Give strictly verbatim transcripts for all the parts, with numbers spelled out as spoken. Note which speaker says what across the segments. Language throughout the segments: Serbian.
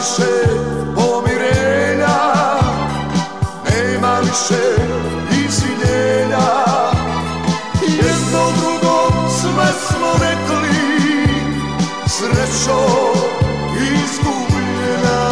Speaker 1: više pomirenja, nema više izvinjenja. Jedno drugo sve smo rekli, srećo izgubljena.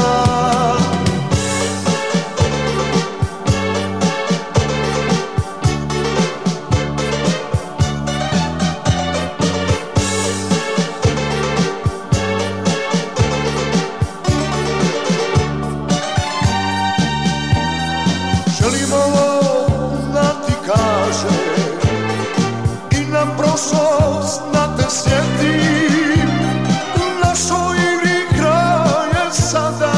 Speaker 1: Želim ovo da ti kažem i na prošlost da te sjetim. U našoj igri kraj je sada,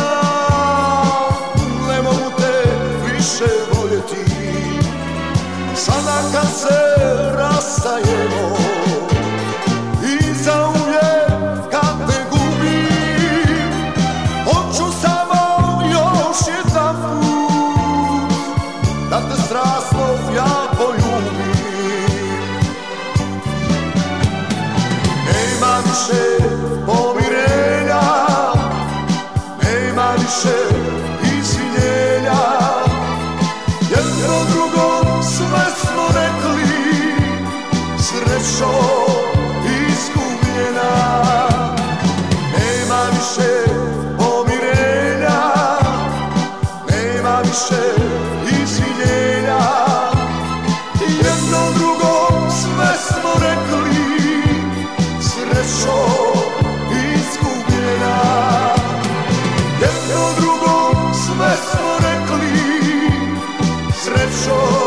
Speaker 1: ne mogu te više voljeti. Sada kad se rastajemo i zauvijek kad te gubim, hoću samo još jedan put da te strasno ja poljubim. Nema više pomirenja, nema više izvinjenja. Jedno drugo sve smo rekli, srećo izgubljena. Nema više pomirenja, nema više izvinjenja. Jedno drugo sve smo rekli, srećo izgubljena. Jedno drugo sve smo rekli, srećo